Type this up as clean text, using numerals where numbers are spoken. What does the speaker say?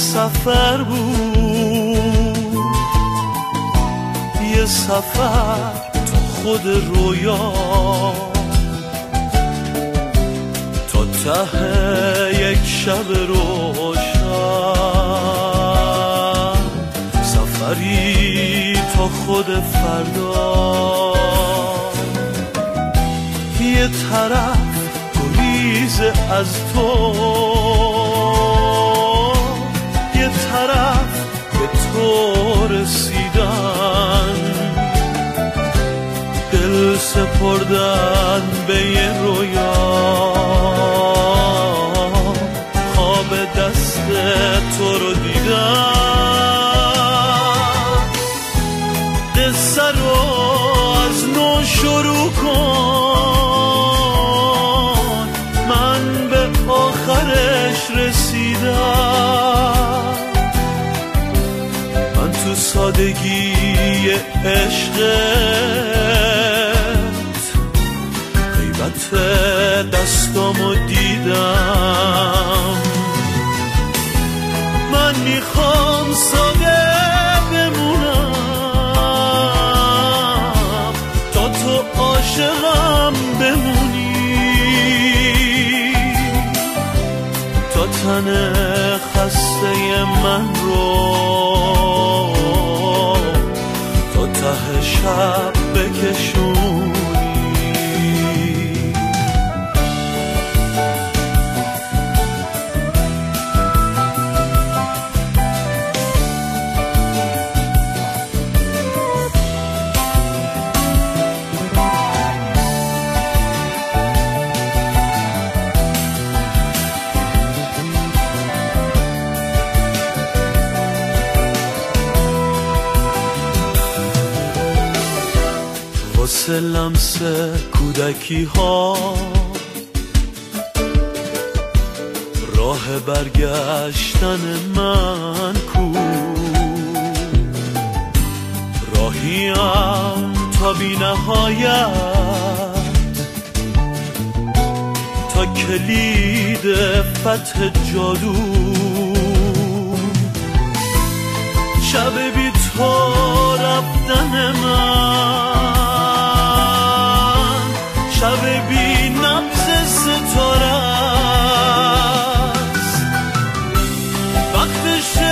سفر بود، یه سفر تو خود رویا، تا ته یک شب روشن، سفری تا خود فردا. یه طرف گریز از تو، یه طرف به تو رسیدن، دل سپردن به یه رویا، خواب دست تو رو دیدن. قصه رو از نو شروع کن، من به آخرش رسیدم. من تو سادگی عشقت غیبت دستامو دیدم. من میخوام ساده بمونم تا تو عاشقم بمونی، تا تن خسته من رو تا ته شب بکشونی. واسه لمس کودکی ها راه برگشتن من کو، راهیم تا بی نهایت، تا کلید فتح جادو. شب بی تو رفتن من، شب بی نبض ستاره است، وقتشه